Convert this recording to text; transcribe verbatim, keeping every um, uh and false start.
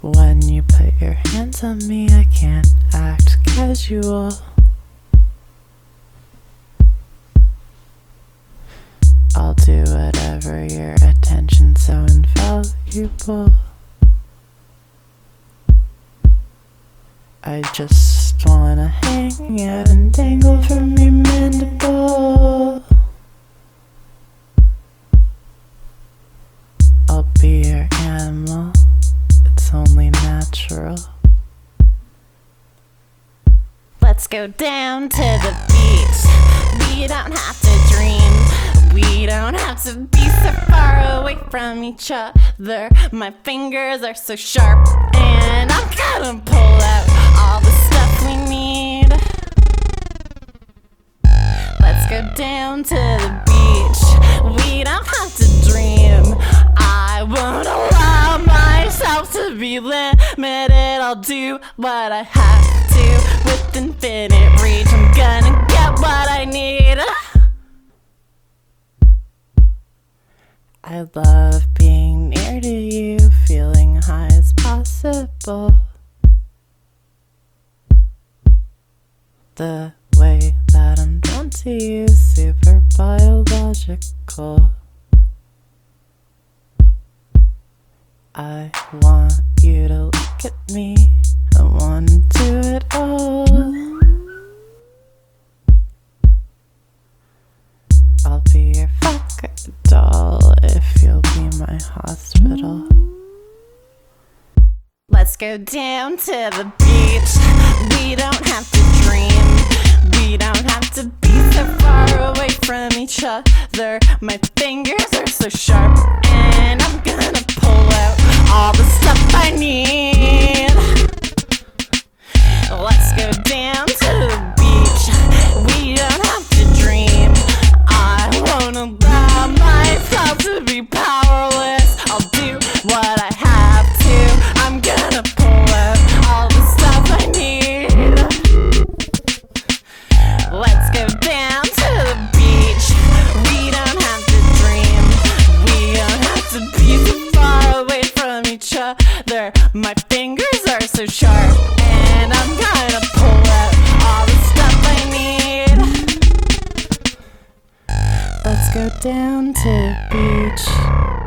When you put your hands on me, I can't act casual. I'll do whatever, your attention's so invaluable. I just wanna hang out and dangle from your mandible. I'll be your animal, it's only natural. Let's go down to the beach. We don't have to dream. We don't have to be so far away from each other. My fingers are so sharp, and I'm gonna pull out all the stuff we need. Let's go down to the beach. We don't have to dream. I won't allow myself to be limited. I'll do what I have to with infinite reach. I'm gonna get what I need. I love being near to you, feeling high as possible. The way that I'm drawn to you, super biological. I want you to look at me, I wanna do it all. I'll be your fuck doll if you'll be my hospital. Let's go down to the beach. We don't have to dream. We don't have to be so far away from each other. My fingers are so sharp, and I'm gonna pull out all the stuff I need. Let's go down to the beach. We don't have to dream. I won't allow myself to be powerless. I'll do what I have to. I'm gonna pull out all the stuff I need. Let's go down to the beach. We don't have to dream. We don't have to be so far away from each other. My fingers are so sharp, and I'm gonna pull out all the stuff I need. Let's go down to the beach.